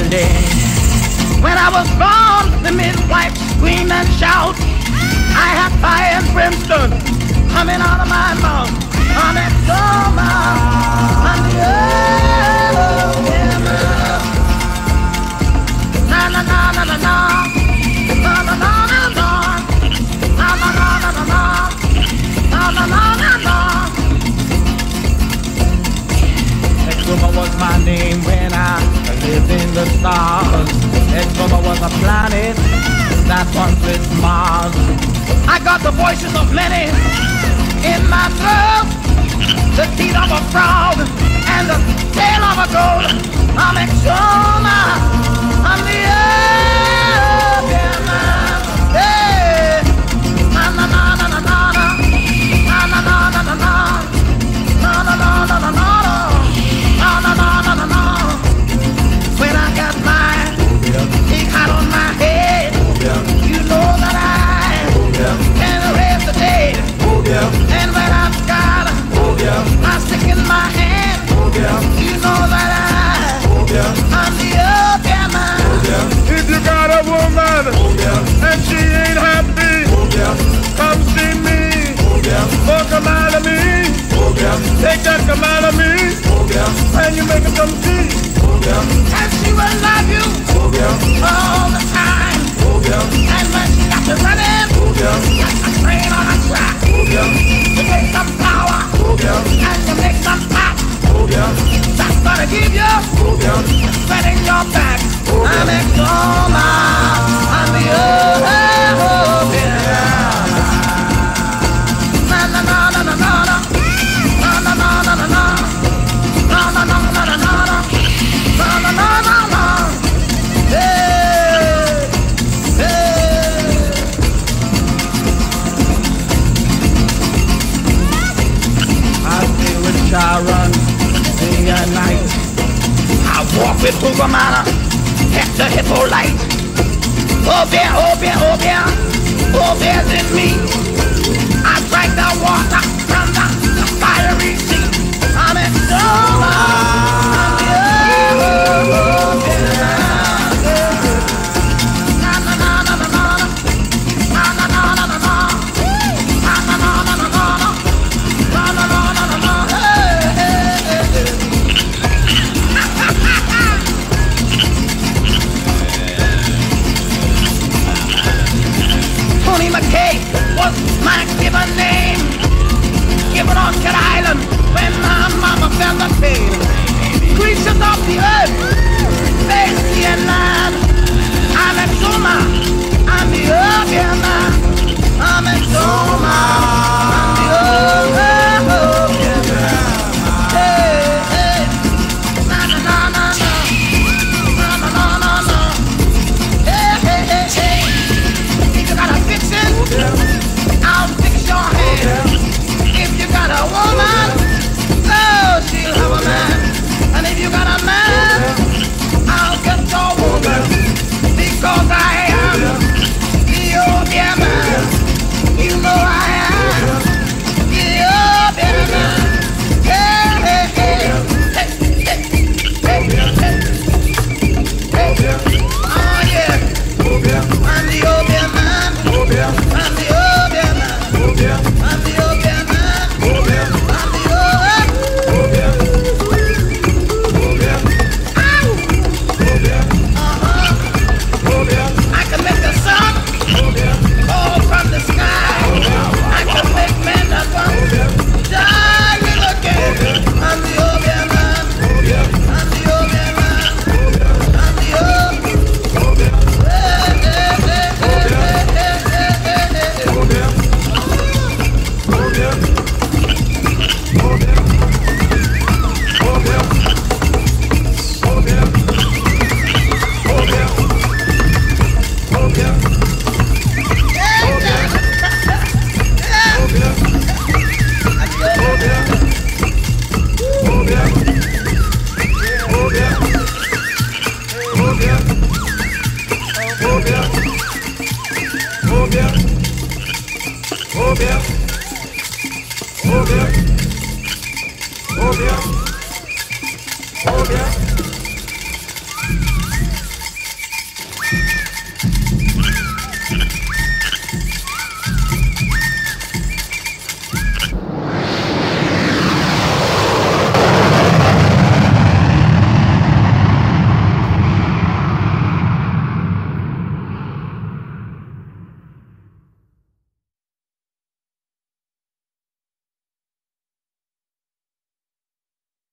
Galilee. When I was born, the midwife screamed and shout. I had fire and brimstone coming out of my mouth. I'm at Soma, on the earth, na na na na na na, na na na na na, na na na na na na, na na na na na. Exuma was my name when I lived in the stars. Exuma was a planet that once with Mars. I got the voices of many in my throat, the teeth of a frog and the tail of a goat. I'm Exuma, I'm the earth, yeah, man. Hey, na na na na na na, na na na na na na, na na na na na na, na na na na na na. When I got my big hat on my head, you know that I can raise the dead. And when I've got my stick in my hand, you know that I'm the up, yeah, man. If you got a woman and she ain't happy, come see me. Oh, come out of me. Take that come out of me, and you make her come see. And she will love you all the time. And when she got you running, like a train on a track, you take some power and you make some pop. That's gonna give you sweat in your back. I'm Exuma, I'm the earth, yeah. Na na na na na na, na na na na na na, na na na na na na, na na na na na. Hey, hey. I stay with Sharon day and night. I walk with Hugomana, Hector Hippolyte. Oh yeah, oh yeah, oh yeah, oh there's in me. I drank the water from the fiery sea. I'm Exuma, I'm the earth, na na na na na na, na na na na na na, na na na na na na, na na na na na na. Tony McKay was my given name, given on Cat Island when my mama felt the pain. Creatures of the earth, space, sea and land. I'm Exuma, I'm the earth, yeah, man. I'm Exuma, I'm the earth, yeah, man. Hey, hey, na na na na na, na na na na na. Hey, hey, hey, hey. If you got a fixin', I'll fix your hand. If you got a woman, oh, she'll have a man. And if you got a man, I'll get your woman. Because I am the old yeah man. You know I am the old yeah man. Hey, hey, hey, hey, hey, hey, hey, hey. Oh yeah, I'm the old yeah man. I'm the old yeah man. I'm the old yeah man. I'm the old. I can make the sun fall from the sky. I can make men that one die little again. I'm the old yeah man. I'm the old yeah man. I'm the old. Hey, hey, hey, hey, hey, hey, hey, hey. Oh, yeah.